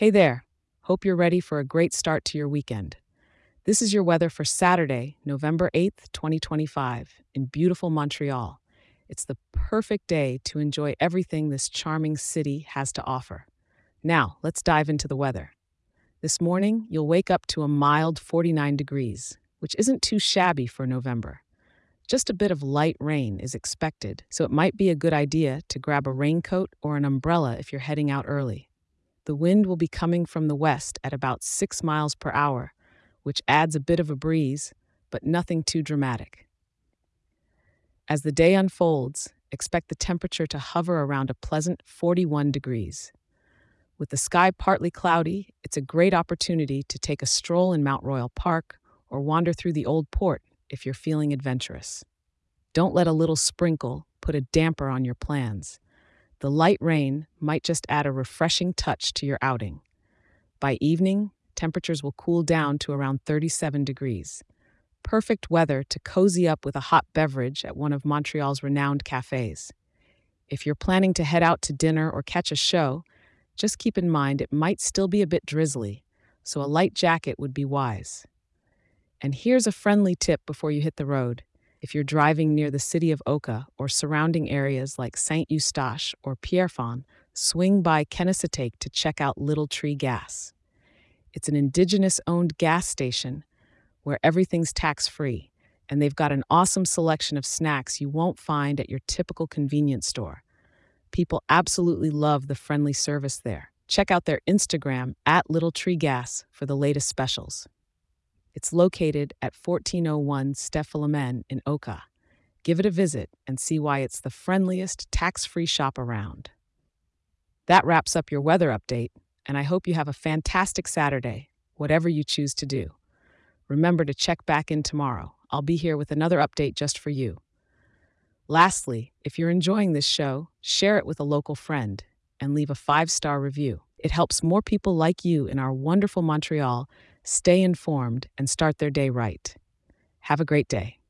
Hey there. Hope you're ready for a great start to your weekend. This is your weather for Saturday, November 8th, 2025, in beautiful Montreal. It's the perfect day to enjoy everything this charming city has to offer. Now, let's dive into the weather. This morning, you'll wake up to a mild 49 degrees, which isn't too shabby for November. Just a bit of light rain is expected, so it might be a good idea to grab a raincoat or an umbrella if you're heading out early. The wind will be coming from the west at about 6 miles per hour, which adds a bit of a breeze, but nothing too dramatic. As the day unfolds, expect the temperature to hover around a pleasant 41 degrees. With the sky partly cloudy, it's a great opportunity to take a stroll in Mount Royal Park or wander through the Old Port if you're feeling adventurous. Don't let a little sprinkle put a damper on your plans. The light rain might just add a refreshing touch to your outing. By evening, temperatures will cool down to around 37 degrees. Perfect weather to cozy up with a hot beverage at one of Montreal's renowned cafes. If you're planning to head out to dinner or catch a show, just keep in mind it might still be a bit drizzly, so a light jacket would be wise. And here's a friendly tip before you hit the road. If you're driving near the city of Oka or surrounding areas like Saint Eustache or Pierrefonds, swing by Kennesatake to check out Little Tree Gas. It's an indigenous-owned gas station where everything's tax-free, and they've got an awesome selection of snacks you won't find at your typical convenience store. People absolutely love the friendly service there. Check out their Instagram at Little Tree Gas for the latest specials. It's located at 1401 Steph-Philomen in Oka. Give it a visit and see why it's the friendliest tax-free shop around. That wraps up your weather update, and I hope you have a fantastic Saturday, whatever you choose to do. Remember to check back in tomorrow. I'll be here with another update just for you. Lastly, if you're enjoying this show, share it with a local friend and leave a 5-star review. It helps more people like you in our wonderful Montreal stay informed and start their day right. Have a great day.